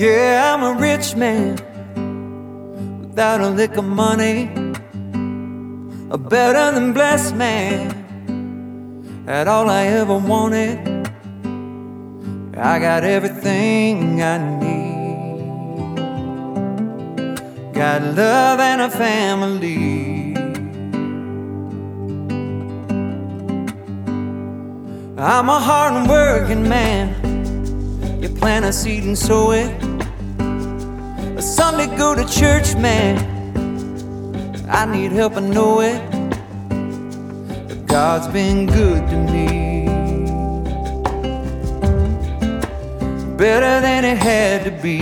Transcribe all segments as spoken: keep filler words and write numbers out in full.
Yeah, I'm a rich man without a lick of money, a better than blessed man, had all I ever wanted. I got everything I need, got love and a family. I'm a hard-working man, you plant a seed and sow it. A Sunday go to church man, I need help, I know it, but God's been good to me, better than it had to be.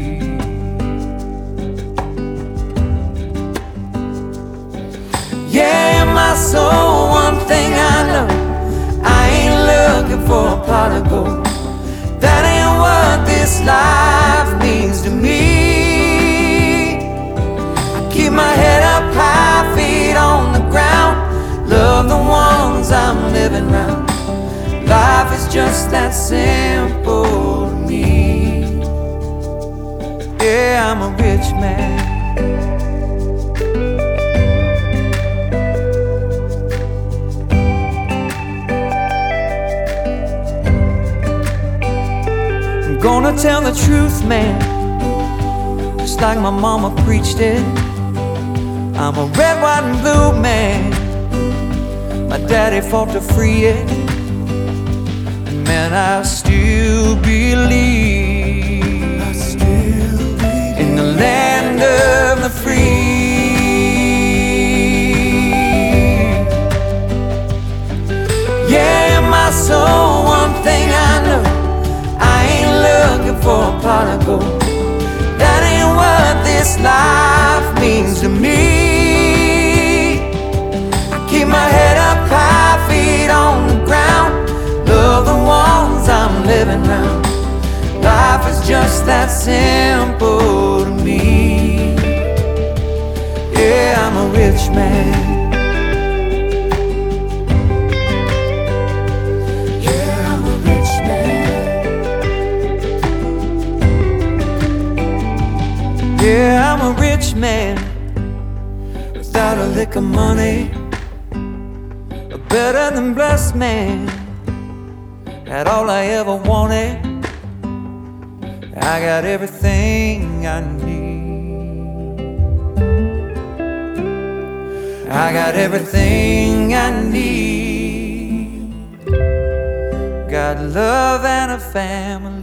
Yeah, in my soul, one thing I know, I ain't looking for a pot of gold. That ain't what this life means to me. I keep my head up high, feet on the ground, love the ones I'm living round. Life is just that simple to me. Yeah, I'm a rich man. Gonna tell the truth, man, just like my mama preached it. I'm a red, white, and blue man, my daddy fought to free it. And man, I still believe, I still believe in the land of the free. Yeah, in my soul, one thing I know, looking for a pot of gold. That ain't what this life means to me. I keep my head up high, feet on the ground, love the ones I'm living round. Life is just that simple to me. Yeah, I'm a rich man. Yeah, I'm a rich man without a lick of money, a better than blessed man, had all I ever wanted. I got everything I need, I got everything I need, got love and a family.